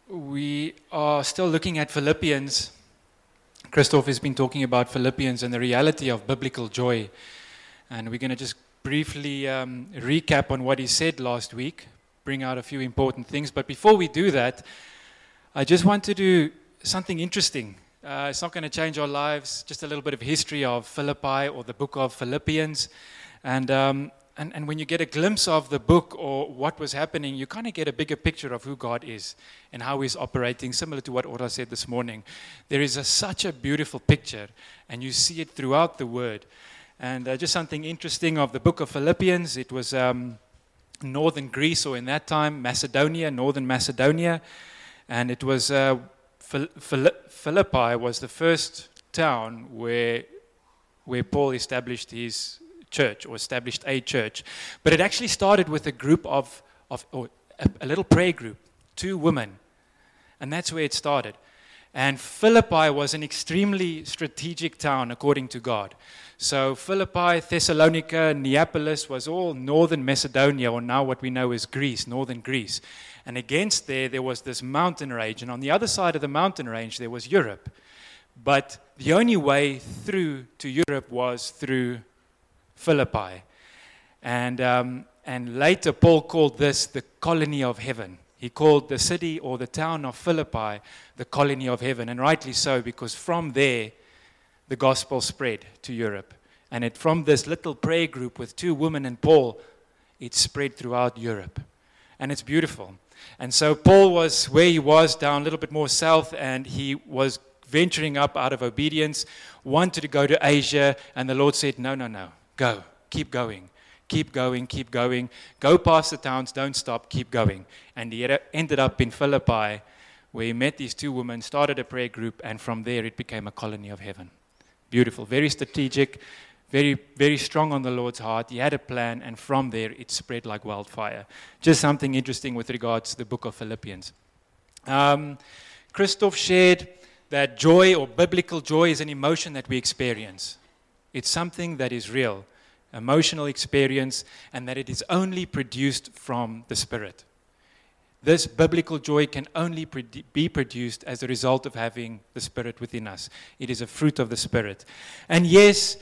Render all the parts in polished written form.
We are still looking at Philippians. Christoph has been talking about Philippians and the reality of biblical joy. And we're going to just briefly recap on what he said last week, bring out a few important things. But before we do that, I just want to do something interesting. It's not going to change our lives, just a little bit of history of Philippi or the book of Philippians. And when you get a glimpse of the book or what was happening, you kind of get a bigger picture of who God is and how He's operating, similar to what Ora said this morning. There is such a beautiful picture, and you see it throughout the Word. And just something interesting of the book of Philippians, it was northern Greece, or in that time, Macedonia, northern Macedonia. And it was Philippi was the first town where Paul established his church, or established a church. But it actually started with a group of a little prayer group, 2 women. And that's where it started. And Philippi was an extremely strategic town according to God. So Philippi, Thessalonica, Neapolis was all northern Macedonia, or now what we know as Greece, northern Greece. And against there was this mountain range. And on the other side of the mountain range, there was Europe. But the only way through to Europe was through Philippi. And later Paul called this the colony of heaven. He called the city or the town of Philippi the colony of heaven, and rightly so, because from there the gospel spread to Europe. And from this little prayer group with 2 women and Paul, it spread throughout Europe. And it's beautiful. And so Paul was where he was, down a little bit more south, and he was venturing up out of obedience, wanted to go to Asia, and the Lord said, no. Go, keep going, keep going, keep going. Go past the towns, don't stop, keep going. And he ended up in Philippi, where he met these 2 women, started a prayer group, and from there it became a colony of heaven. Beautiful, very strategic, very, very strong on the Lord's heart. He had a plan, and from there it spread like wildfire. Just something interesting with regards to the book of Philippians. Christoph shared that joy, or biblical joy, is an emotion that we experience. It's something that is real, emotional experience, and that it is only produced from the Spirit. This biblical joy can only be produced as a result of having the Spirit within us. It is a fruit of the Spirit. And yes,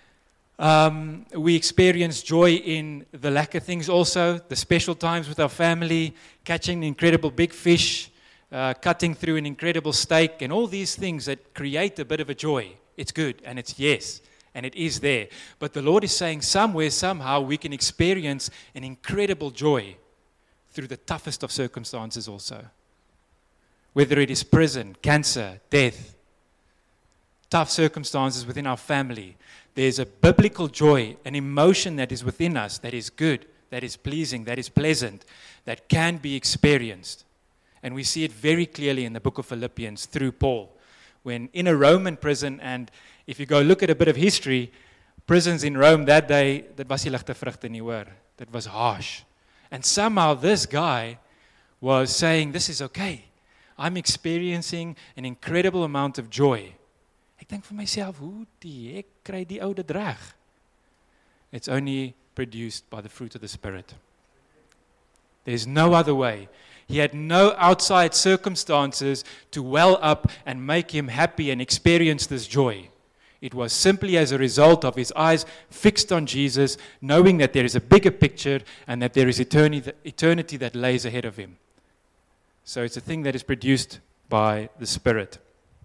we experience joy in the lack of things also, the special times with our family, catching an incredible big fish, cutting through an incredible steak, and all these things that create a bit of a joy. It's good, and it's yes. And it is there. But the Lord is saying somewhere, somehow, we can experience an incredible joy through the toughest of circumstances also. Whether it is prison, cancer, death, tough circumstances within our family, there's a biblical joy, an emotion that is within us that is good, that is pleasing, that is pleasant, that can be experienced. And we see it very clearly in the book of Philippians through Paul. When in a Roman prison, and if you go look at a bit of history, prisons in Rome that day, that was nie ligte vrugte nie hoor. That was harsh. And somehow this guy was saying, this is okay. I'm experiencing an incredible amount of joy. Ek dink vir myself, hoe die ek kry die ou dit reg? It's only produced by the fruit of the Spirit. There's no other way. He had no outside circumstances to well up and make him happy and experience this joy. It was simply as a result of his eyes fixed on Jesus, knowing that there is a bigger picture and that there is eternity that lays ahead of him. So it's a thing that is produced by the Spirit.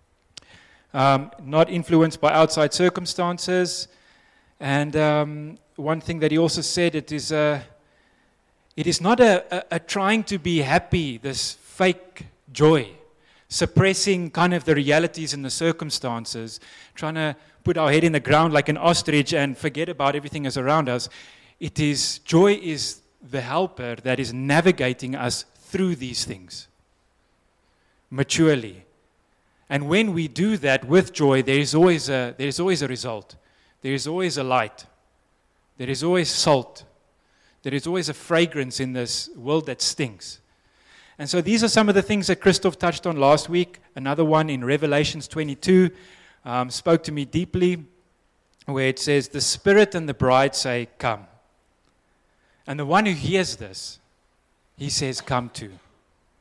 Not influenced by outside circumstances. And one thing that he also said, it is not a trying to be happy, this fake joy, suppressing kind of the realities and the circumstances, trying to put our head in the ground like an ostrich and forget about everything that's around us. Joy is the helper that is navigating us through these things maturely. And when we do that with joy, there is always a result. There is always a light. There is always salt. There is always a fragrance in this world that stinks. And so these are some of the things that Christoph touched on last week. Another one in Revelations 22 spoke to me deeply, where it says, the Spirit and the bride say, come. And the one who hears this, he says, come too.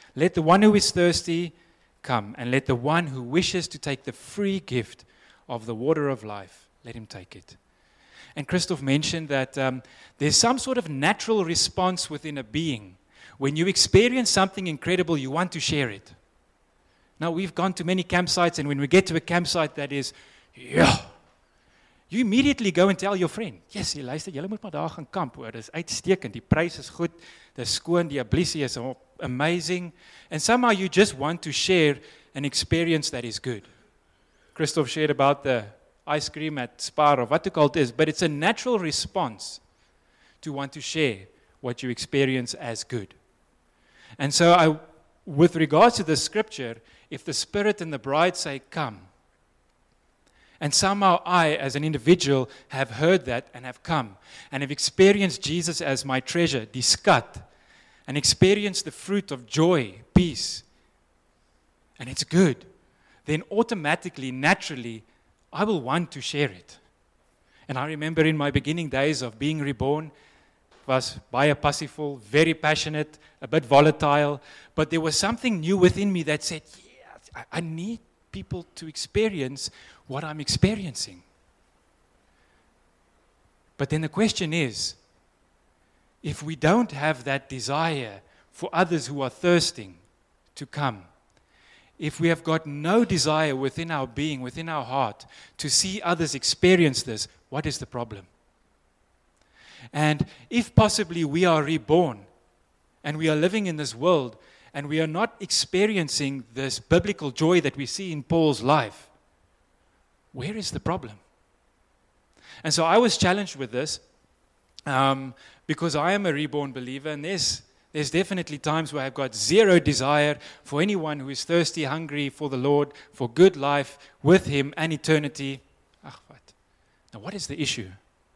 Let the one who is thirsty come, and let the one who wishes to take the free gift of the water of life, let him take it. And Christoph mentioned that there's some sort of natural response within a being. When you experience something incredible, you want to share it. Now, we've gone to many campsites, and when we get to a campsite that is, yeah, you immediately go and tell your friend, yes, jy luister, julle moet maar daar gaan kamp, hoor, dis uitstekend, die pryse is goed, dis skoon, die ablissie is amazing, and somehow you just want to share an experience that is good. Christoph shared about the ice cream at Spar, or what to call it is, but it's a natural response to want to share what you experience as good. And so with regards to the scripture, if the Spirit and the bride say, come, and somehow I, as an individual, have heard that and have come, and have experienced Jesus as my treasure, die skat, and experienced the fruit of joy, peace, and it's good, then automatically, naturally, I will want to share it. And I remember in my beginning days of being reborn, was baie passievol, very passionate, a bit volatile, but there was something new within me that said, yeah, I need people to experience what I'm experiencing. But then the question is, if we don't have that desire for others who are thirsting to come, if we have got no desire within our being, within our heart, to see others experience this, what is the problem? And if possibly we are reborn, and we are living in this world, and we are not experiencing this biblical joy that we see in Paul's life, where is the problem? And so I was challenged with this, because I am a reborn believer, and there's definitely times where I've got zero desire for anyone who is thirsty, hungry for the Lord, for good life with Him and eternity. Now what is the issue?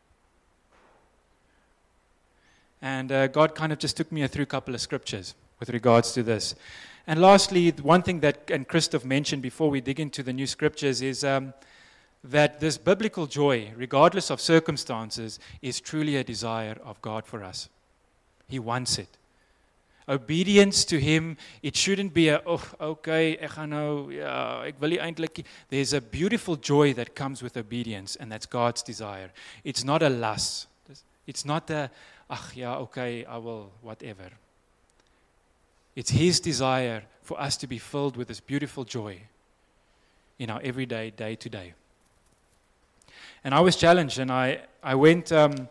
And God kind of just took me through a couple of scriptures with regards to this. And lastly, one thing that and Christoph mentioned before we dig into the new scriptures is that this biblical joy, regardless of circumstances, is truly a desire of God for us. He wants it. Obedience to Him, it shouldn't be okay, ek gaan nou, ja, ek wil nie eintlik. There's a beautiful joy that comes with obedience, and that's God's desire. It's not a lust. It's not a, okay, I will, whatever. It's His desire for us to be filled with this beautiful joy in our everyday, day to day. And I was challenged, and I went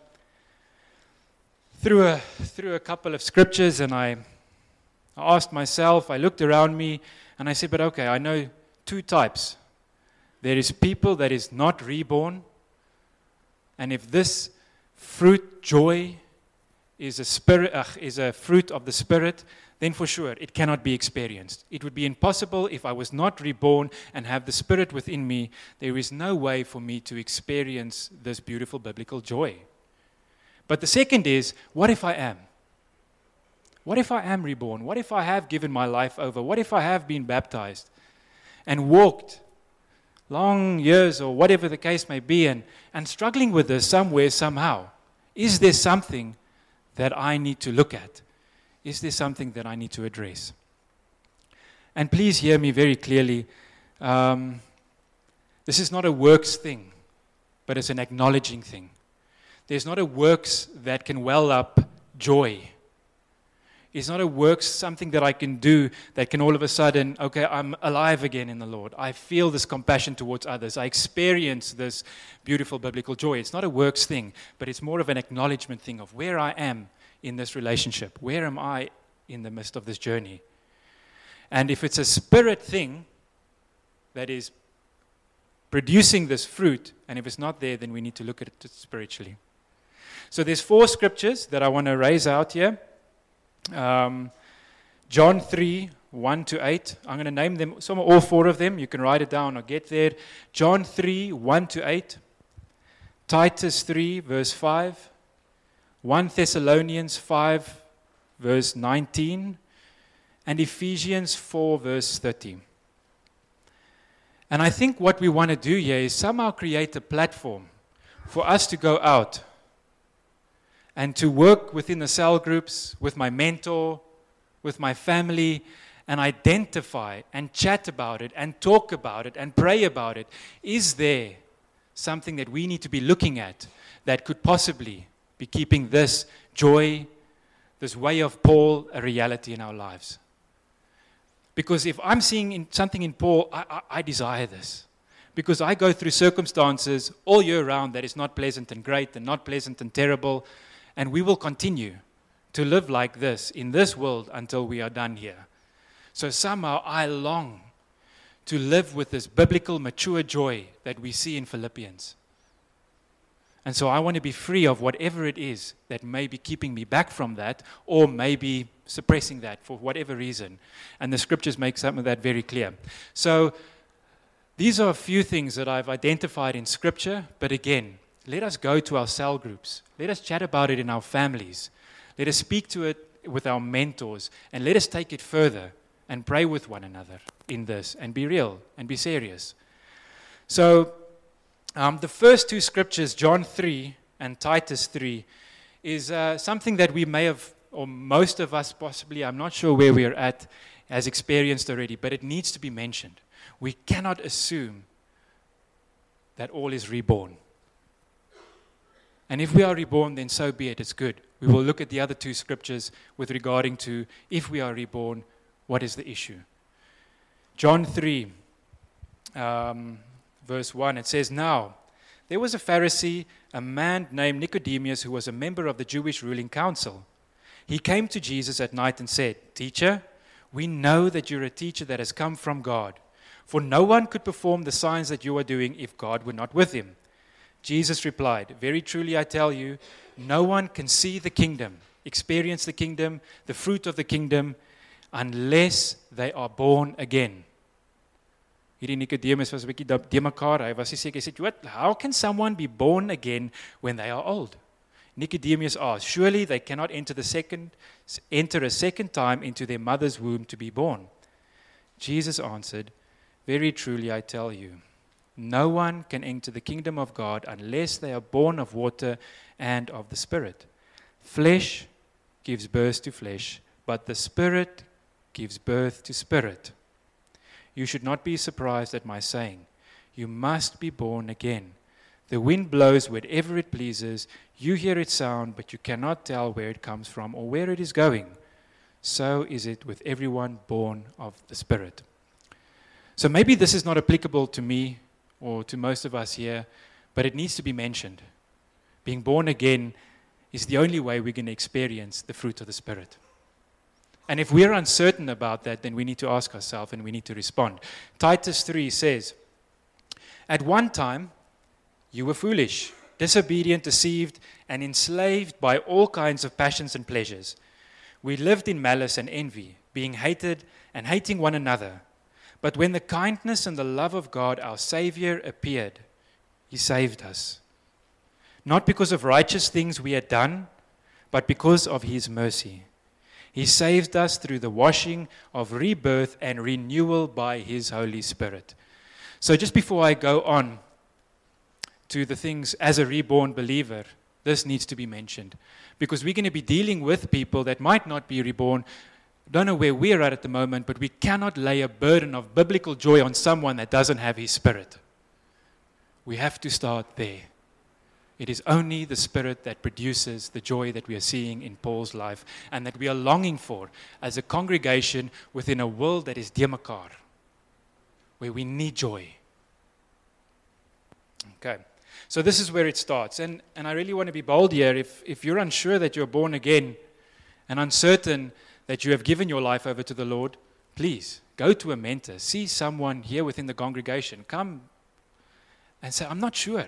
through a couple of scriptures, and I asked myself, I looked around me, and I said, but okay, I know two types. There is people that is not reborn, and if this fruit, joy, is a fruit of the Spirit, then for sure it cannot be experienced. It would be impossible if I was not reborn and have the Spirit within me. There is no way for me to experience this beautiful biblical joy. But the second is, what if I am? What if I am reborn? What if I have given my life over? What if I have been baptized and walked long years or whatever the case may be and struggling with this somewhere, somehow? Is there something that I need to look at? Is there something that I need to address? And please hear me very clearly. This is not a works thing, but it's an acknowledging thing. There's not a works that can well up joy. It's not a works, something that I can do that can all of a sudden, okay, I'm alive again in the Lord. I feel this compassion towards others. I experience this beautiful biblical joy. It's not a works thing, but it's more of an acknowledgement thing of where I am in this relationship. Where am I in the midst of this journey? And if it's a spirit thing that is producing this fruit, and if it's not there, then we need to look at it spiritually. So there's 4 scriptures that I want to raise out here. John 3, 1 to 8. I'm going to name them, all 4 of them. You can write it down or get there. John 3, 1 to 8. Titus 3, verse 5. 1 Thessalonians 5, verse 19. And Ephesians 4, verse 30. And I think what we want to do here is somehow create a platform for us to go out and to work within the cell groups, with my mentor, with my family, and identify and chat about it and talk about it and pray about it. Is there something that we need to be looking at that could possibly be keeping this joy, this way of Paul, a reality in our lives? Because if I'm seeing something in Paul, I desire this. Because I go through circumstances all year round that is not pleasant and great and not pleasant and terrible, and we will continue to live like this in this world until we are done here. So somehow I long to live with this biblical, mature joy that we see in Philippians. And so I want to be free of whatever it is that may be keeping me back from that, or maybe suppressing that for whatever reason. And the scriptures make some of that very clear. So these are a few things that I've identified in Scripture, but again, let us go to our cell groups. Let us chat about it in our families. Let us speak to it with our mentors, and let us take it further and pray with one another in this, and be real, and be serious. So the first two scriptures, John 3 and Titus 3, is something that we may have, or most of us possibly, I'm not sure where we're at, has experienced already, but it needs to be mentioned. We cannot assume that all is reborn. And if we are reborn, then so be it, it's good. We will look at the other two scriptures with regarding to if we are reborn, what is the issue? John 3, verse 1, it says, "Now, there was a Pharisee, a man named Nicodemus, who was a member of the Jewish ruling council. He came to Jesus at night and said, 'Teacher, we know that you're a teacher that has come from God. For no one could perform the signs that you are doing if God were not with him.' Jesus replied, 'Very truly I tell you, no one can see the kingdom, experience the kingdom, the fruit of the kingdom, unless they are born again.'" Hierdie Nicodemus was 'n bietjie de mekaar. Hy was seker, hy sê, "What? How can someone be born again when they are old?" Nicodemus asked, "Surely they cannot enter a second time into their mother's womb to be born." Jesus answered, "Very truly I tell you, no one can enter the kingdom of God unless they are born of water and of the Spirit. Flesh gives birth to flesh, but the Spirit gives birth to spirit. You should not be surprised at my saying, you must be born again. The wind blows wherever it pleases. You hear its sound, but you cannot tell where it comes from or where it is going. So is it with everyone born of the Spirit." So maybe this is not applicable to me or to most of us here, but it needs to be mentioned. Being born again is the only way we're going to experience the fruit of the Spirit. And if we're uncertain about that, then we need to ask ourselves and we need to respond. Titus 3 says, "At one time, you were foolish, disobedient, deceived, and enslaved by all kinds of passions and pleasures. We lived in malice and envy, being hated and hating one another. But when the kindness and the love of God, our Savior, appeared, He saved us. Not because of righteous things we had done, but because of His mercy. He saved us through the washing of rebirth and renewal by His Holy Spirit." So just before I go on to the things as a reborn believer, this needs to be mentioned. Because we're going to be dealing with people that might not be reborn. Don't know where we're at the moment, but we cannot lay a burden of biblical joy on someone that doesn't have His Spirit. We have to start there. It is only the Spirit that produces the joy that we are seeing in Paul's life and that we are longing for as a congregation within a world that is de mekaar, where we need joy. Okay, so this is where it starts. And I really want to be bold here. If you're unsure that you're born again and uncertain that you have given your life over to the Lord, please go to a mentor. See someone here within the congregation. Come and say, "I'm not sure."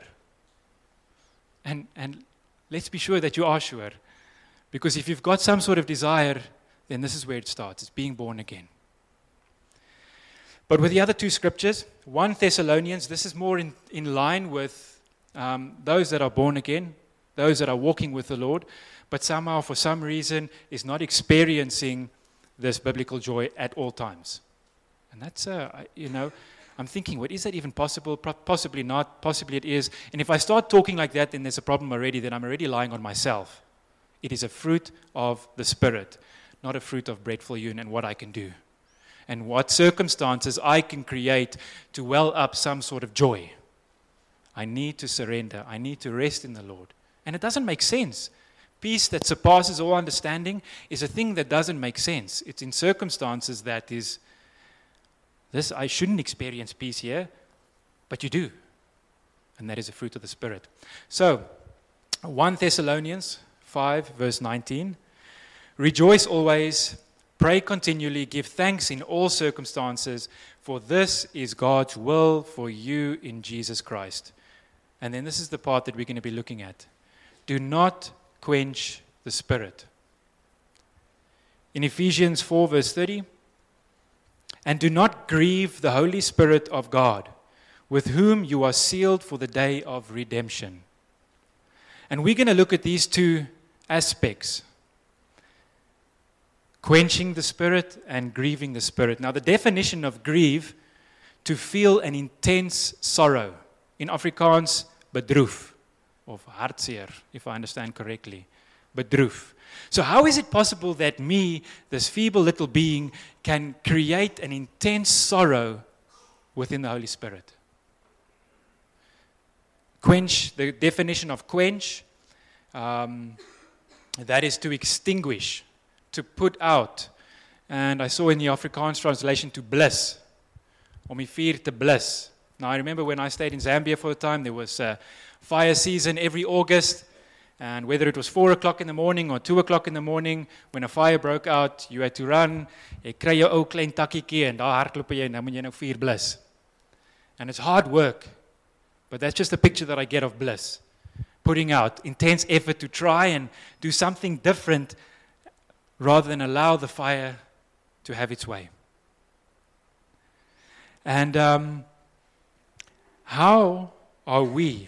And let's be sure that you are sure. Because if you've got some sort of desire, then this is where it starts. It's being born again. But with the other two scriptures, 1 Thessalonians, this is more in line with those that are born again, those that are walking with the Lord, but somehow, for some reason, is not experiencing this biblical joy at all times. And that's, I'm thinking, what is that even possible? Possibly not. Possibly it is. And if I start talking like that, then there's a problem already. Then I'm already lying on myself. It is a fruit of the Spirit, not a fruit of bread for you and what I can do. and what circumstances I can create to well up some sort of joy. I need to surrender. I need to rest in the Lord. And it doesn't make sense. Peace that surpasses all understanding is a thing that doesn't make sense. It's in circumstances that is, this, I shouldn't experience peace here, but you do. And that is a fruit of the Spirit. So, 1 Thessalonians 5, verse 19. Rejoice always, pray continually, give thanks in all circumstances, for this is God's will for you in Jesus Christ. And then this is the part that we're going to be looking at. Do not quench the Spirit. In Ephesians 4, verse 30, and do not grieve the Holy Spirit of God, with whom you are sealed for the day of redemption. And we're going to look at these two aspects, quenching the Spirit and grieving the Spirit. Now, the definition of grieve, to feel an intense sorrow. In Afrikaans, bedroef, of hartseer, if I understand correctly. Bedroef. So how is it possible that me, this feeble little being, can create an intense sorrow within the Holy Spirit? Quench, the definition of quench, that is to extinguish, to put out. And I saw in the Afrikaans translation to blus, om die vuur te blus. Now I remember when I stayed in Zambia for a time, there was a fire season every August, and whether it was 4 o'clock in the morning or 2 o'clock in the morning, when a fire broke out, you had to run, jy kry jou ou klein takkiekie, en daar hardloop jy, en dan moet jy nou vuur blus. And it's hard work, but that's just a picture that I get of bliss. Putting out intense effort to try and do something different rather than allow the fire to have its way. And how are we,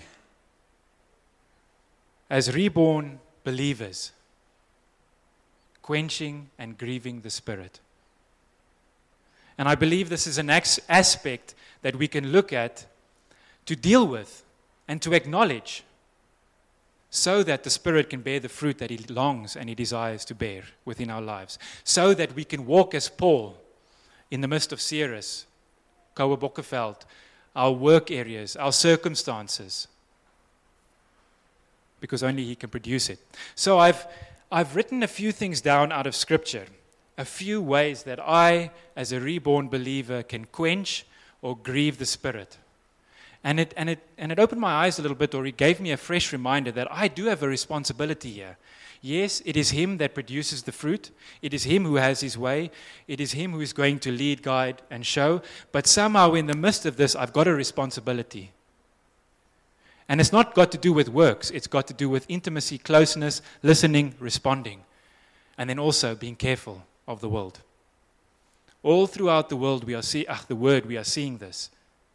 as reborn believers, quenching and grieving the Spirit? And I believe this is an aspect that we can look at to deal with and to acknowledge, so that the Spirit can bear the fruit that He longs and He desires to bear within our lives. So that we can walk as Paul in the midst of Ceres, Kouwe Bokkeveld, our work areas, our circumstances. Because only He can produce it. So I've written a few things down out of Scripture. A few ways that I, as a reborn believer, can quench or grieve the Spirit. And it opened my eyes a little bit, or it gave me a fresh reminder that I do have a responsibility here. Yes, it is Him that produces the fruit. It is Him who has His way. It is Him who is going to lead, guide, and show. But somehow in the midst of this, I've got a responsibility. And it's not got to do with works. It's got to do with intimacy, closeness, listening, responding. And then also being careful of the world. All throughout the world, we are seeing this.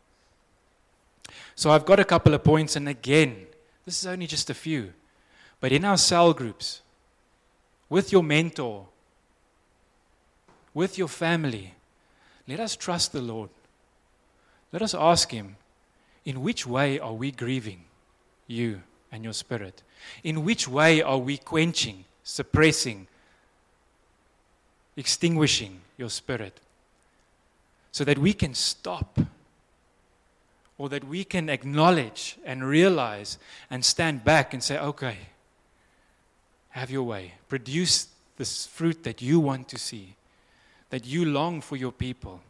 So I've got a couple of points, and again, this is only just a few. But in our cell groups, with your mentor, with your family, let us trust the Lord. Let us ask Him, in which way are we grieving you and your Spirit? In which way are we quenching, suppressing, extinguishing your Spirit? So that we can stop, or that we can acknowledge and realize and stand back and say, okay, have your way. Produce this fruit that you want to see, that you long for your people.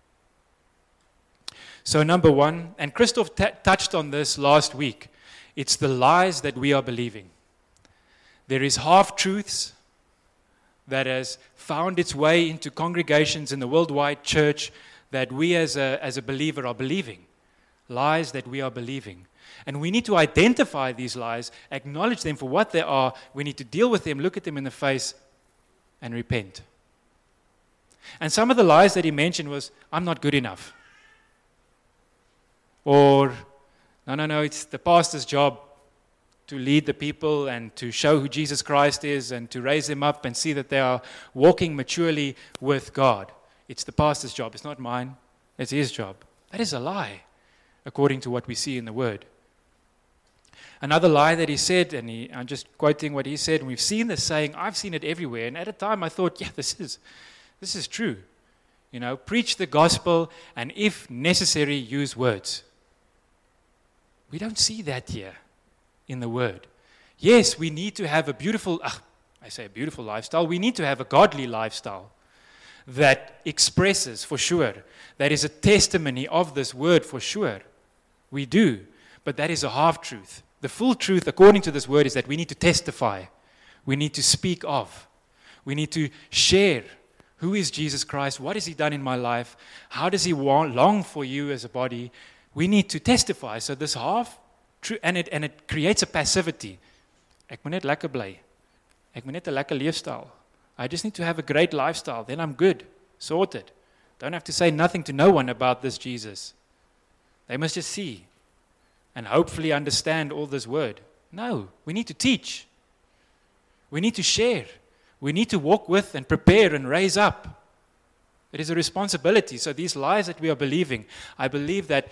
So number one, and Christoph touched on this last week, it's the lies that we are believing. There is half-truths that has found its way into congregations in the worldwide church that we as a believer are believing. Lies that we are believing. And we need to identify these lies, acknowledge them for what they are. We need to deal with them, look at them in the face, and repent. And some of the lies that he mentioned was, I'm not good enough. Or, no, it's the pastor's job to lead the people and to show who Jesus Christ is and to raise them up and see that they are walking maturely with God. It's the pastor's job. It's not mine. It's his job. That is a lie, according to what we see in the Word. Another lie that he said, and I'm just quoting what he said, and we've seen this saying, I've seen it everywhere, and at a time I thought, yeah, this is true. Preach the gospel, and if necessary, use words. We don't see that here in the Word. Yes, we need to have a beautiful lifestyle. We need to have a godly lifestyle that expresses, for sure, that is a testimony of this Word, for sure. We do, but that is a half-truth. The full truth, according to this Word, is that we need to testify. We need to speak of. We need to share. Who is Jesus Christ? What has He done in my life? How does He long for you as a body? We need to testify. So this half-truth, and it creates a passivity. Ek moet net lekker bly. Ek moet net 'n lekker leefstyl. I just need to have a great lifestyle. Then I'm good. Sorted. Don't have to say nothing to no one about this Jesus. They must just see and hopefully understand all this Word. No, we need to teach. We need to share. We need to walk with and prepare and raise up. It is a responsibility. So these lies that we are believing, I believe that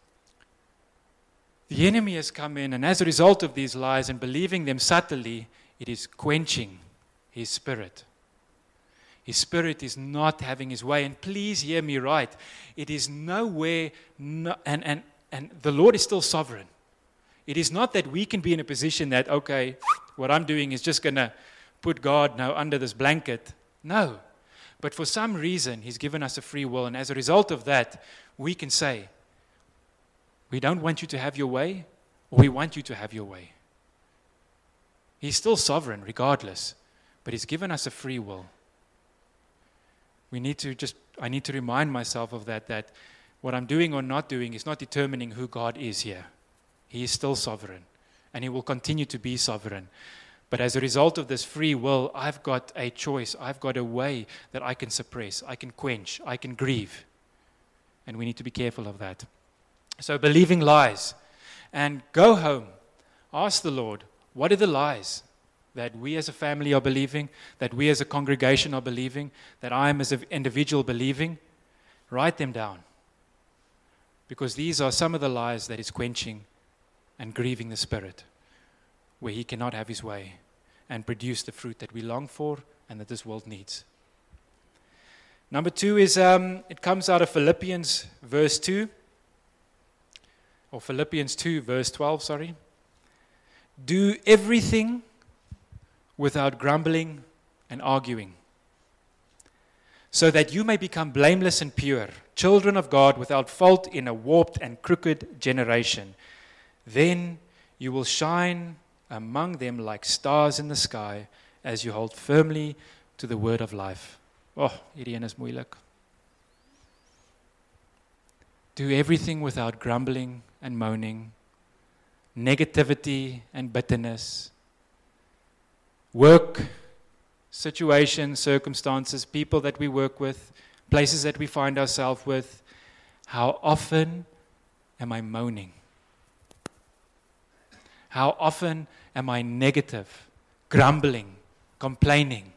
the enemy has come in, and as a result of these lies and believing them subtly, it is quenching his spirit. His spirit is not having his way. And please hear me right. It is nowhere, and the Lord is still sovereign. It is not that we can be in a position that, okay, what I'm doing is just going to put God now under this blanket. No. But for some reason, He's given us a free will. And as a result of that, we can say, we don't want you to have your way, or we want you to have your way. He's still sovereign regardless, but He's given us a free will. I need to remind myself of that what I'm doing or not doing is not determining who God is here. He is still sovereign, and He will continue to be sovereign. But as a result of this free will, I've got a choice. I've got a way that I can suppress, I can quench, I can grieve. And we need to be careful of that. So believing lies. And go home. Ask the Lord, what are the lies that we as a family are believing, that we as a congregation are believing, that I am as an individual believing? Write them down. Because these are some of the lies that is quenching and grieving the Spirit, where He cannot have His way and produce the fruit that we long for and that this world needs. Number 2 is, it comes out of Philippians verse 2, or Philippians 2 verse 12, sorry. Do everything without grumbling and arguing, so that you may become blameless and pure, children of God without fault in a warped and crooked generation. Then you will shine among them like stars in the sky as you hold firmly to the word of life. Oh, hierdie een is moeilik. Do everything without grumbling and moaning, negativity and bitterness. Work, situations, circumstances, people that we work with, places that we find ourselves with. How often am I moaning? How often am I negative, grumbling, complaining?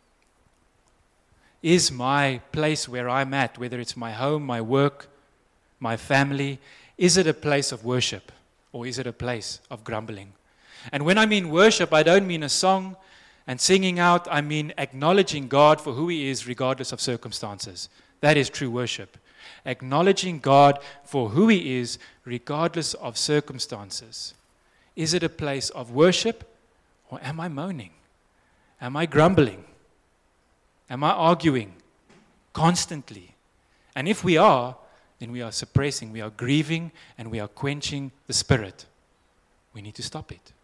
Is my place where I'm at, whether it's my home, my work, my family, is it a place of worship, or is it a place of grumbling? And when I mean worship, I don't mean a song and singing out. I mean acknowledging God for who He is regardless of circumstances. That is true worship. Acknowledging God for who He is regardless of circumstances. Is it a place of worship, or am I moaning? Am I grumbling? Am I arguing constantly? And if we are, then we are suppressing, we are grieving, and we are quenching the Spirit. We need to stop it.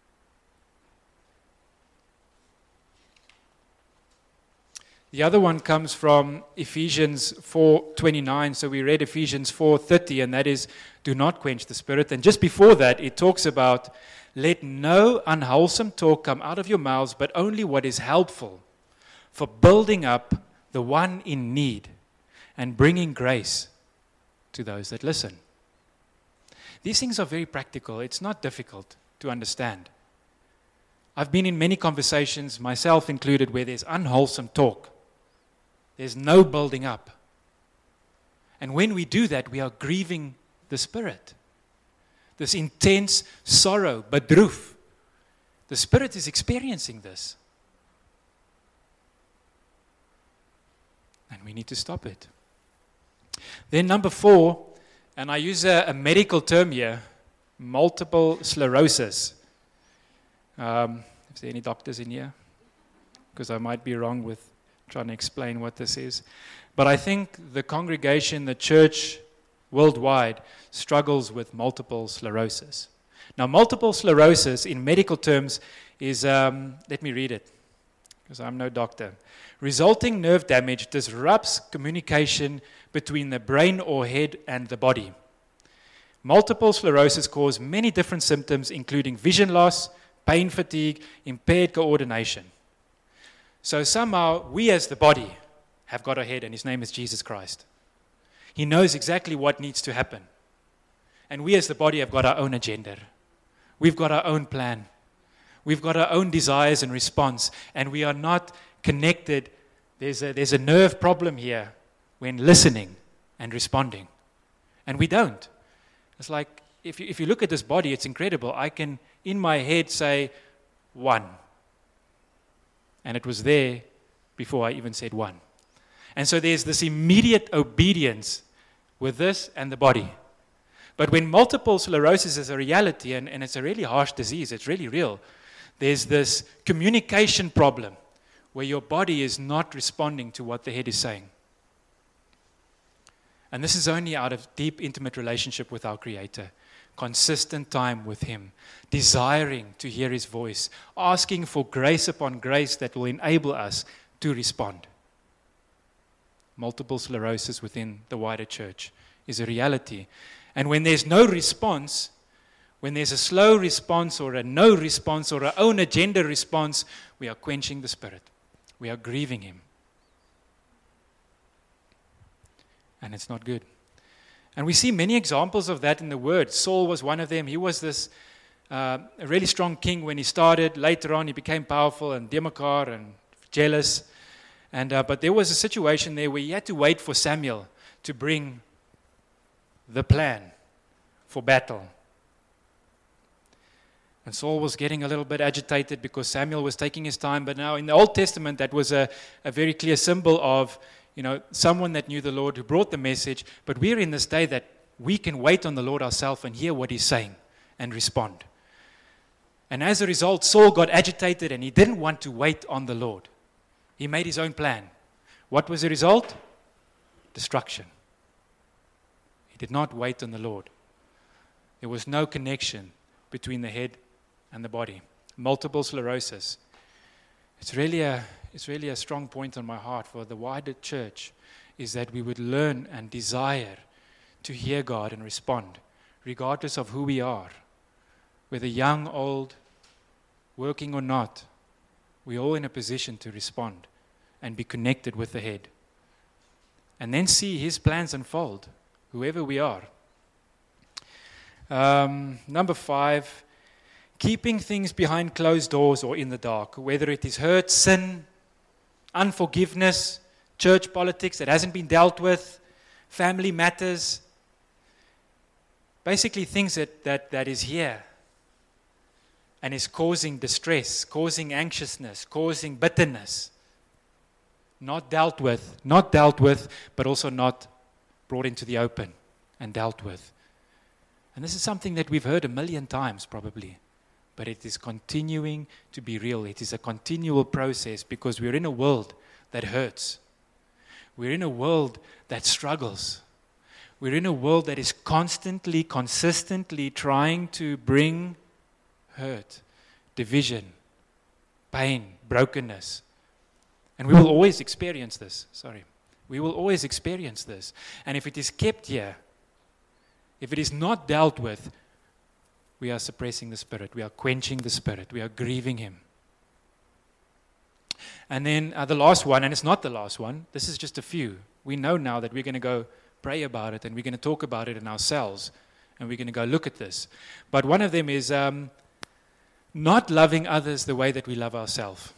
The other one comes from Ephesians 4:29. So we read Ephesians 4:30, and that is, do not quench the Spirit. And just before that, it talks about, let no unwholesome talk come out of your mouths, but only what is helpful for building up the one in need and bringing grace to those that listen. These things are very practical. It's not difficult to understand. I've been in many conversations, myself included, where there's unwholesome talk. There's no building up. And when we do that, we are grieving the Spirit. This intense sorrow, bedroef. The Spirit is experiencing this. And we need to stop it. Then number 4, and I use a medical term here, multiple sclerosis. Is there any doctors in here? Because I might be wrong with trying to explain what this is. But I think the congregation, the church worldwide, struggles with multiple sclerosis. Now, multiple sclerosis in medical terms is, let me read it, because I'm no doctor. Resulting nerve damage disrupts communication between the brain or head and the body. Multiple sclerosis causes many different symptoms, including vision loss, pain fatigue, impaired coordination. So somehow, we as the body have got a head, and his name is Jesus Christ. He knows exactly what needs to happen. And we as the body have got our own agenda. We've got our own plan. We've got our own desires and response, and we are not connected. There's a nerve problem here when listening and responding. And we don't. It's like, if you look at this body, it's incredible. I can, in my head, say 1. And it was there before I even said 1. And so there's this immediate obedience with this and the body. But when multiple sclerosis is a reality, and it's a really harsh disease, it's really real, there's this communication problem where your body is not responding to what the head is saying. And this is only out of deep, intimate relationship with our Creator, consistent time with Him, desiring to hear His voice, asking for grace upon grace that will enable us to respond. Multiple sclerosis within the wider church is a reality. And when there's no response, when there's a slow response or a no response or our own agenda response, we are quenching the Spirit. We are grieving Him. And it's not good. And we see many examples of that in the Word. Saul was one of them. He was this a really strong king when he started. Later on, he became powerful and democrat and jealous. But there was a situation there where he had to wait for Samuel to bring the plan for battle. And Saul was getting a little bit agitated because Samuel was taking his time. But now in the Old Testament, that was a very clear symbol of, someone that knew the Lord who brought the message. But we're in this day that we can wait on the Lord ourselves and hear what He's saying and respond. And as a result, Saul got agitated and he didn't want to wait on the Lord. He made his own plan. What was the result? Destruction. He did not wait on the Lord. There was no connection between the head and the body. Multiple sclerosis. It's really a strong point on my heart for the wider church, is that we would learn and desire to hear God and respond, regardless of who we are, whether young, old, working or not. We're all in a position to respond and be connected with the head. And then see His plans unfold, whoever we are. Number 5, keeping things behind closed doors or in the dark, whether it is hurt, sin, unforgiveness, church politics that hasn't been dealt with, family matters, basically things that is here and is causing distress, causing anxiousness, causing bitterness. Not dealt with, but also not brought into the open and dealt with. And this is something that we've heard 1,000,000 times probably, but it is continuing to be real. It is a continual process because we're in a world that hurts. We're in a world that struggles. We're in a world that is constantly, consistently trying to bring hurt, division, pain, brokenness. And we will always experience this. We will always experience this. And if it is kept here, if it is not dealt with, we are suppressing the Spirit. We are quenching the Spirit. We are grieving Him. And then the last one, and it's not the last one, this is just a few. We know now that we're going to go pray about it and we're going to talk about it in ourselves and we're going to go look at this. But one of them is not loving others the way that we love ourselves.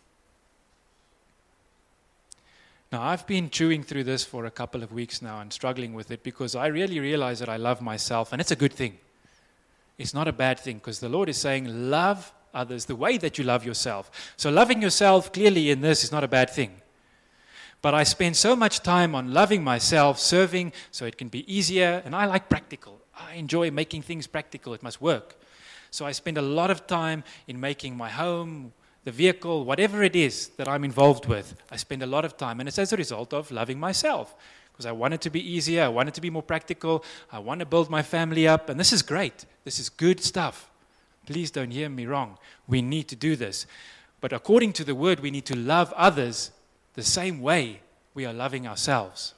Now, I've been chewing through this for a couple of weeks now and struggling with it because I really realize that I love myself, and it's a good thing. It's not a bad thing because the Lord is saying, love others the way that you love yourself. So loving yourself clearly in this is not a bad thing. But I spend so much time on loving myself, serving, so it can be easier. And I like practical. I enjoy making things practical. It must work. So I spend a lot of time in making my home, the vehicle, whatever it is that I'm involved with. I spend a lot of time. And it's as a result of loving myself. Because I want it to be easier. I want it to be more practical. I want to build my family up. And this is great. This is good stuff. Please don't hear me wrong. We need to do this. But according to the word, we need to love others the same way we are loving ourselves.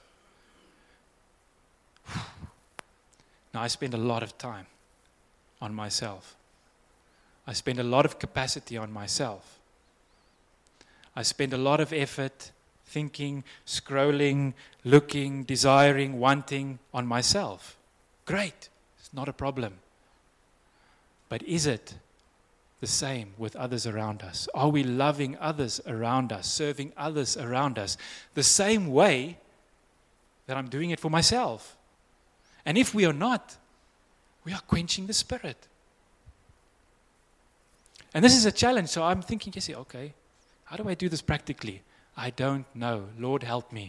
Now, I spend a lot of time on myself. I spend a lot of capacity on myself. I spend a lot of effort thinking, scrolling, looking, desiring, wanting on myself. Great. It's not a problem. But is it the same with others around us? Are we loving others around us, serving others around us the same way that I'm doing it for myself? And if we are not, we are quenching the Spirit. And this is a challenge. So I'm thinking, yes, okay, how do I do this practically? I don't know. Lord, help me.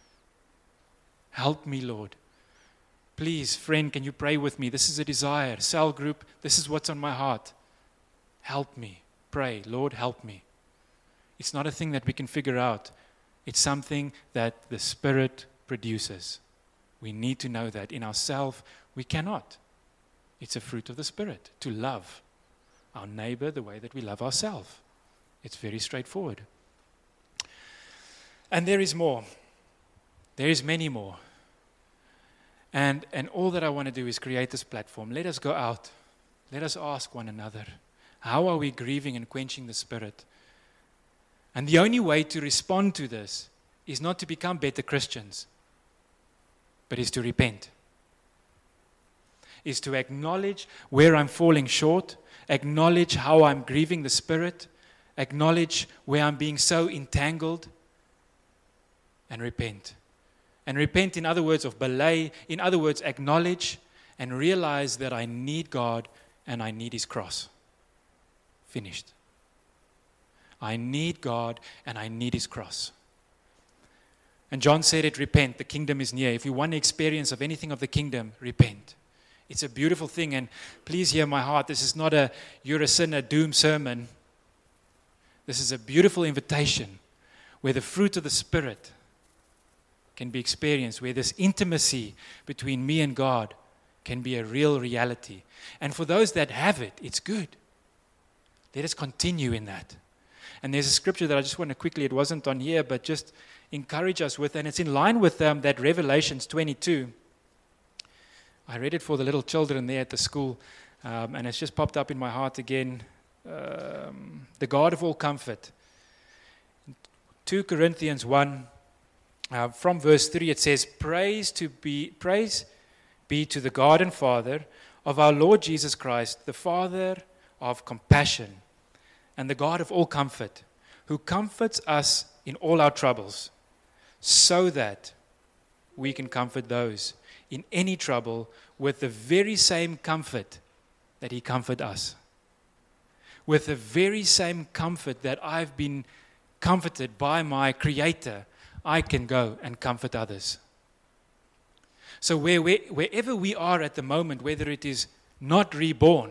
Help me, Lord. Please, friend, can you pray with me? This is a desire. Cell group, this is what's on my heart. Help me. Pray. Lord, help me. It's not a thing that we can figure out. It's something that the Spirit produces. We need to know that in ourselves we cannot. It's a fruit of the Spirit to love our neighbor the way that we love ourselves. It's very straightforward. And there is more. There is many more. And all that I want to do is create this platform. Let us go out. Let us ask one another, how are we grieving and quenching the Spirit? And the only way to respond to this is not to become better Christians, but is to repent. Is to acknowledge where I'm falling short, acknowledge how I'm grieving the Spirit, acknowledge where I'm being so entangled, and repent. And repent, in other words, of belay, in other words, acknowledge and realize that I need God and I need His cross. Finished. I need God and I need His cross. And John said it, repent, the kingdom is near. If you want an experience of anything of the kingdom, repent. It's a beautiful thing, and please hear my heart. This is not a you're a sinner doom sermon. This is a beautiful invitation where the fruit of the Spirit can be experienced, where this intimacy between me and God can be a real reality. And for those that have it, it's good. Let us continue in that. And there's a scripture that I just want to quickly, it wasn't on here, but just encourage us with, and it's in line with that Revelations 22. I read it for the little children there at the school, and it's just popped up in my heart again. The God of all comfort. 2 Corinthians 1, from verse 3, it says, Praise be to the God and Father of our Lord Jesus Christ, the Father of compassion and the God of all comfort, who comforts us in all our troubles, so that we can comfort those in any trouble with the very same comfort that He comforted us. With the very same comfort that I've been comforted by my Creator, I can go and comfort others. So wherever we are at the moment, whether it is not reborn,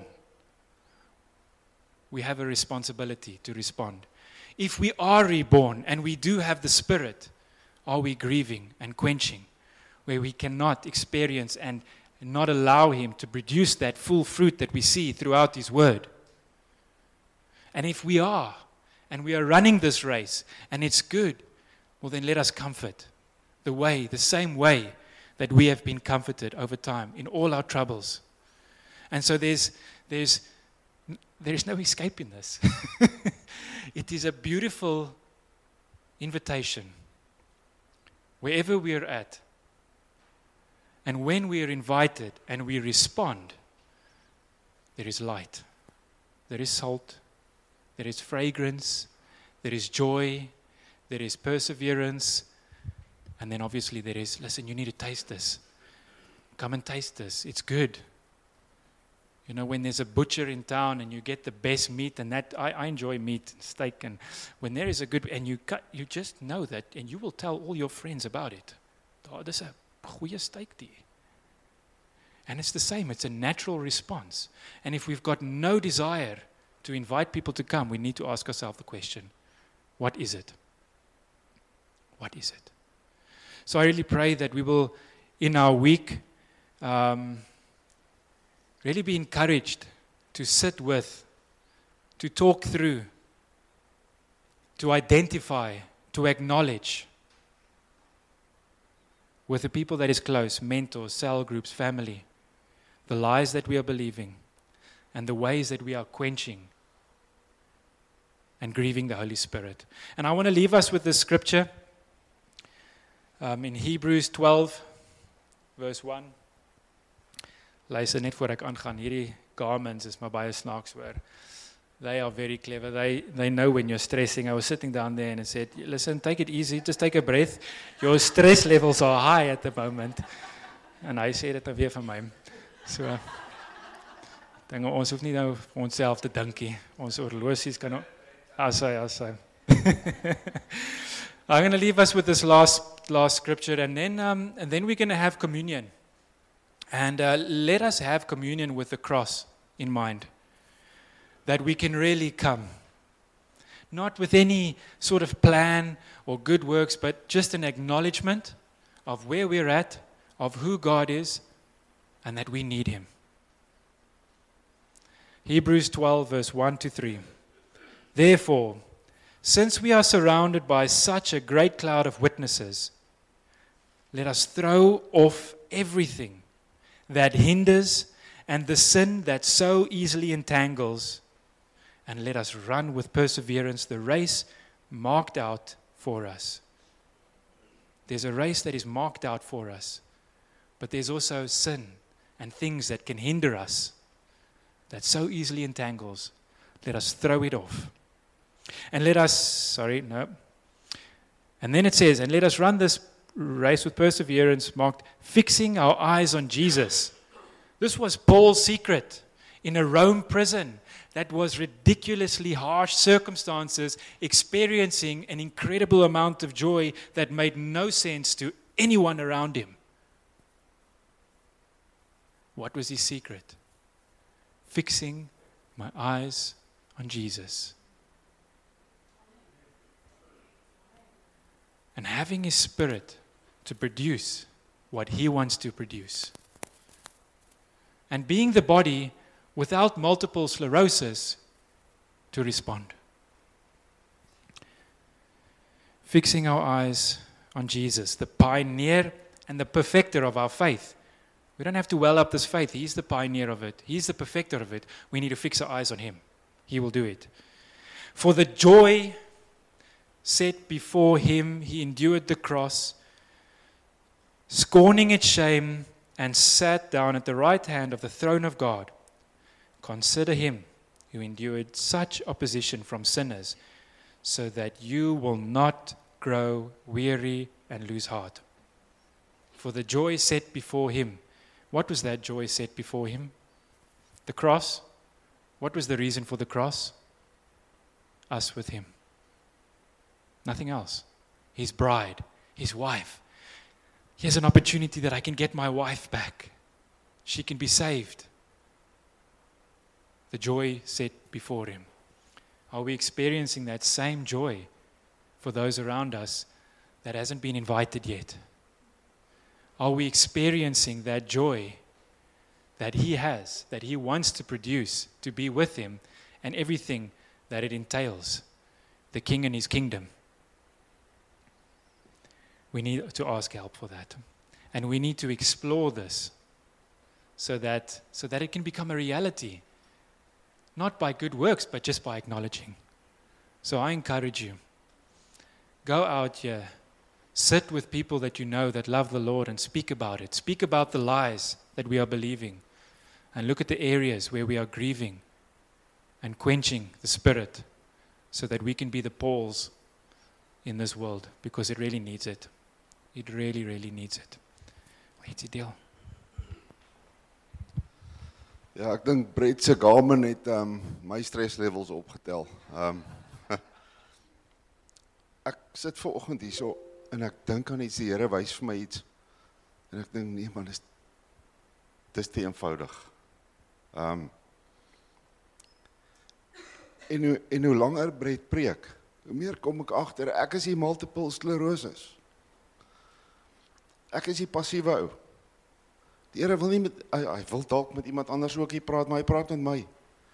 we have a responsibility to respond. If we are reborn and we do have the Spirit, are we grieving and quenching, where we cannot experience and not allow Him to produce that full fruit that we see throughout His Word? And if we are, and we are running this race, and it's good, well then let us comfort the same way that we have been comforted over time in all our troubles. And so there's no escaping this. It is a beautiful invitation wherever we are at. And when we are invited and we respond, there is light, there is salt, there is fragrance, there is joy, there is perseverance, and then obviously there is, listen, you need to taste this. Come and taste this. It's good. You know, when there's a butcher in town and you get the best meat, and that I enjoy meat and steak, and when there is a good, and you just know that, and you will tell all your friends about it. Oh, dis 'n goeie steak die. And it's the same, it's a natural response. And if we've got no desire to invite people to come, we need to ask ourselves the question, what is it? What is it? So I really pray that we will, in our week, really be encouraged to sit with, to talk through, to identify, to acknowledge with the people that is close, mentors, cell groups, family, the lies that we are believing and the ways that we are quenching and grieving the Holy Spirit. And I want to leave us with this scripture in Hebrews 12, verse 1. Luister net voor ek aangaan, hierdie Garmins is maar baie snaaks hoor. They are very clever. They know when you're stressing. I was sitting down there and I said, listen, take it easy, just take a breath. Your stress levels are high at the moment. En hy sê dit nou weer vir my. So, dink ons hoef nie nou vir onsself te dink nie. Ons horlosies kan as hy. I'm going to leave us with this last scripture, and then we're going to have communion. And let us have communion with the cross in mind, that we can really come, not with any sort of plan or good works, but just an acknowledgement of where we're at, of who God is, and that we need Him. Hebrews 12, verse 1 to 3. Therefore, since we are surrounded by such a great cloud of witnesses, let us throw off everything that hinders and the sin that so easily entangles, and let us run with perseverance the race marked out for us. There's a race that is marked out for us, but there's also sin and things that can hinder us, that so easily entangles. Let us throw it off. And let us, and then it says, and let us run this race with perseverance marked, fixing our eyes on Jesus. This was Paul's secret in a Rome prison that was ridiculously harsh circumstances, experiencing an incredible amount of joy that made no sense to anyone around him. What was his secret? Fixing my eyes on Jesus. And having His Spirit to produce what He wants to produce. And being the body without multiple sclerosis to respond. Fixing our eyes on Jesus, the pioneer and the perfecter of our faith. We don't have to well up this faith. He's the pioneer of it. He's the perfecter of it. We need to fix our eyes on Him. He will do it. For the joy set before Him, He endured the cross, scorning its shame, and sat down at the right hand of the throne of God. Consider Him who endured such opposition from sinners, so that you will not grow weary and lose heart. For the joy set before Him. What was that joy set before Him? The cross. What was the reason for the cross? Us with Him. Nothing else. His bride, His wife. Here's an opportunity that I can get my wife back. She can be saved. The joy set before Him. Are we experiencing that same joy for those around us that hasn't been invited yet? Are we experiencing that joy that He has, that He wants to produce, to be with Him, and everything that it entails, the King and His kingdom? We need to ask help for that. And we need to explore this so that it can become a reality. Not by good works, but just by acknowledging. So I encourage you, go out here, sit with people that you know that love the Lord and speak about it. Speak about the lies that we are believing. And look at the areas where we are grieving and quenching the Spirit so that we can be the Pauls in this world, because it really needs it. It really, really needs it. What's the deal? Ja, ek dink Brett se Garmin het my stresslevels opgetel. Ek sit vanoggend hierso en ek dink aan iets, die Here wys vir my iets. En ek dink nee man, dis te eenvoudig. En hoe langer Brett preek, hoe meer kom ek agter, ek is die multiple sclerosis. Ek is die passiewe ou. Die Here wil nie hy wil dalk met iemand anders ook hier praat, maar hy praat met my.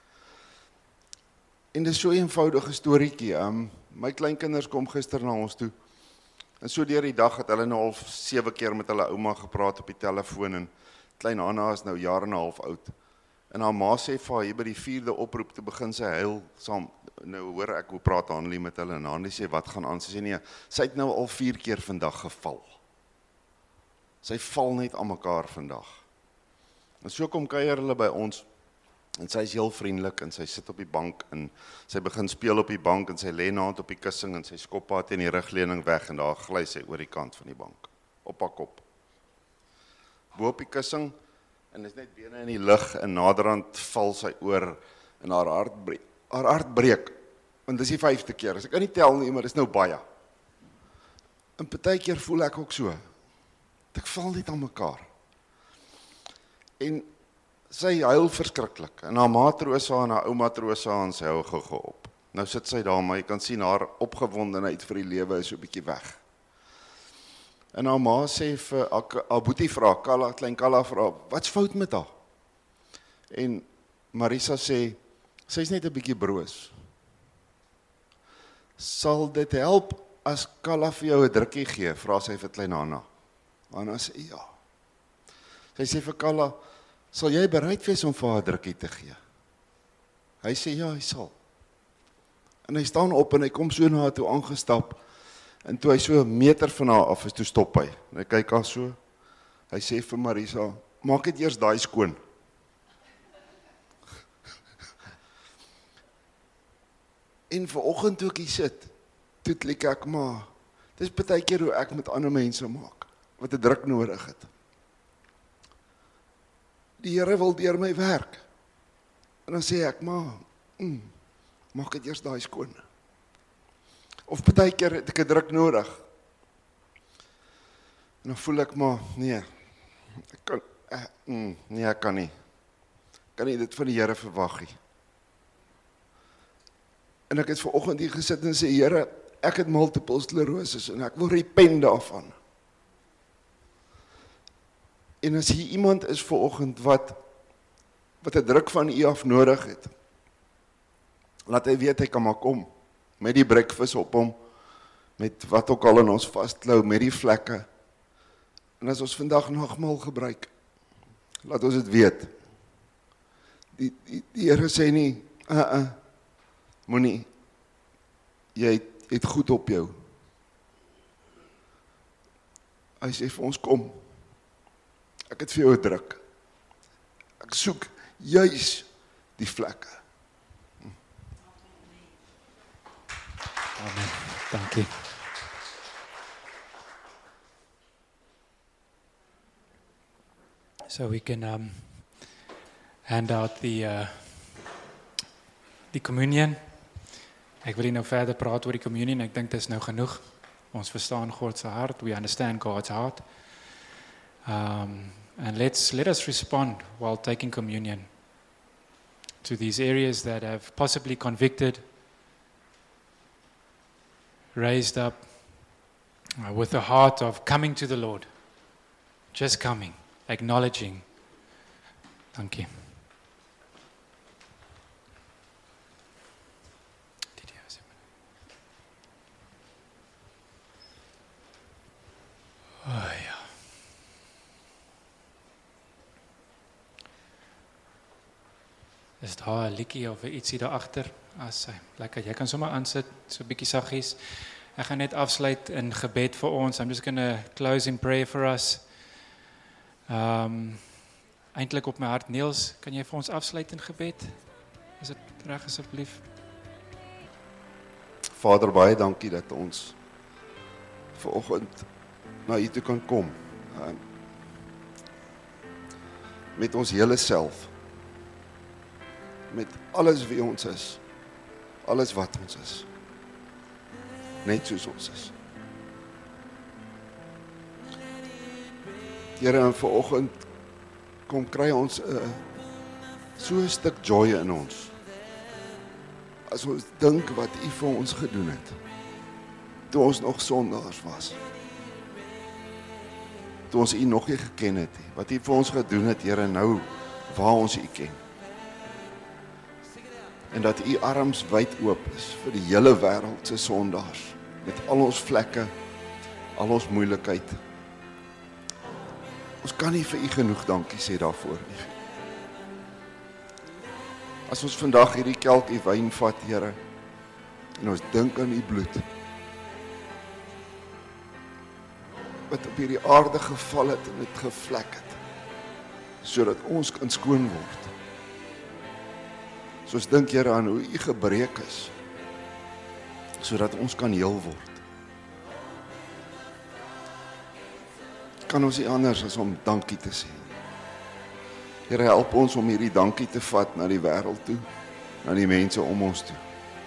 En dis so 'n eenvoudige storieetjie. My kleinkinders kom gister na ons toe. En so deur die dag het hulle nou al 7 keer met hulle ouma gepraat op die telefoon en klein Anna is nou 1,5 jaar oud. En haar ma sê vir haar hier by die 4de oproep te begin sy huil saam. Nou hoor ek hoe praat Hanlie met hulle en Hanlie sê wat gaan aan? Sy sê nee, sy het nou al 4 keer vandag geval. Sy val net aan mekaar vandag. En so kom kuier hulle by ons, en sy is heel vriendelik, en sy sit op die bank, en sy begin speel op die bank, en sy lê naand op die kussing, en sy skop haar teen die rugleuning weg, en daar gly sy oor die kant van die bank, op haar kop. Bo op die kussing, en is net bene in die lug, en naderhand val sy oor, en haar hart breek, want dis die 5de keer, as ek kan nie tel nie, maar dis nou baie. En partykeer voel ek ook so, ek val net aan mekaar. En sy huil verskriklik, en haar ma troos haar en haar ouma troos haar, en sy hou gou op. Nou sit sy daar, maar jy kan sien haar opgewondenheid vir die lewe is so 'n bietjie weg. En haar ma sê vir haar boetie vra, klein Kalla vra, wat's fout met haar? En Marisa sê, sy's net 'n bietjie broos. Sal dit help as Kalla vir jou 'n drukkie gee, vra sy vir klein Anna. Anna sê ja. Sy sê vir Kalla, sal jy bereid wees om vir haar 'n drukkie te gee? Hy sê ja, hy sal. En hy staan op en hy kom so na haar toe aangestap. En toe hy so 'n meter van haar af is, toe stop hy. En hy kyk haar so. Hy sê vir Marisa, maak dit eers daai skoon. En vanoggend toe ek hier sit, toe klik ek maar, dis baie keer hoe ek met ander mense maak, wat 'n druk nodig het. Die Here wil deur my werk. En dan sê ek, maar, maak dit eers daai skoon. Of baie keer het ek 'n druk nodig. En dan voel ek maar, nee, ek kan nie. Ek kan nie dit van die Here verwag nie. En ek het vanoggend hier gesit en sê, Here, ek het multiple sclerosis en ek wil repent daarvan. En as hier iemand is vanoggend wat 'n druk van U af nodig het, laat hy weet hy kan maar kom, met die breakfast op hom, met wat ook al in ons vasklou, met die vlekke. En as ons vandag nagmaal gebruik, laat ons dit weet. Die Here sê nie, moenie, jy het goed op jou. Hy sê vir ons, kom, ek het vir jou 'n druk. Ek soek juis die vlekke. Amen. Dankie. So we can hand out the communion. Ek wil nie nou verder praat oor die communion. Ek dink dit is nou genoeg. Ons verstaan God se hart. We understand God's heart. And let us respond while taking communion to these areas that have possibly convicted, raised up with the heart of coming to the Lord, just coming, acknowledging. Thank you. Oh, ja. Is daar 'n liedjie of ietsie daar agter? Lekker, jy kan sommer aansit, so 'n bietjie saggies. Ek gaan net afsluit in gebed vir ons. I'm just going to close in prayer for us. Eintlik op my hart, Niels, kan jy vir ons afsluit in gebed? Is dit reg asseblief? Vader, baie dankie dat ons vanoggend na U toe kan kom. Met ons hele self. met alles wie ons is, alles wat ons is, net soos ons is. Here, en vanoggend kom kry ons so 'n stuk joy in ons. As ons dink wat U vir ons gedoen het, toe ons nog sondaars was. Toe ons U nog nie geken het nie, wat U vir ons gedoen het, Here, nou waar ons U ken. En dat U arms wyd oop is vir die hele wêreld se sondaars, met al ons vlekke, al ons moeilikheid. Ons kan nie vir U genoeg dankie sê daarvoor nie. As ons vandag hierdie kelkie wyn vat, Here, en ons dink aan U bloed, wat op hierdie aarde geval het en het gevlek het, sodat ons kan skoon word. So ons dink, Here, aan hoe U gebreek is, sodat ons kan heel word. Kan ons nie anders as om dankie te sê. Here, help ons om hierdie dankie te vat na die wêreld toe, na die mense om ons toe.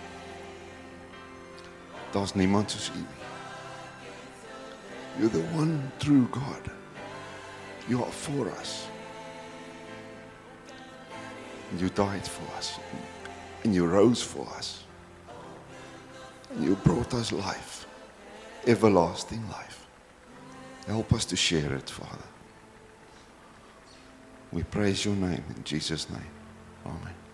Daar's niemand soos U nie. You're the one true God. You are for us. You died for us. And you rose for us. And you brought us life. Everlasting life. Help us to share it, Father. We praise your name in Jesus' name. Amen.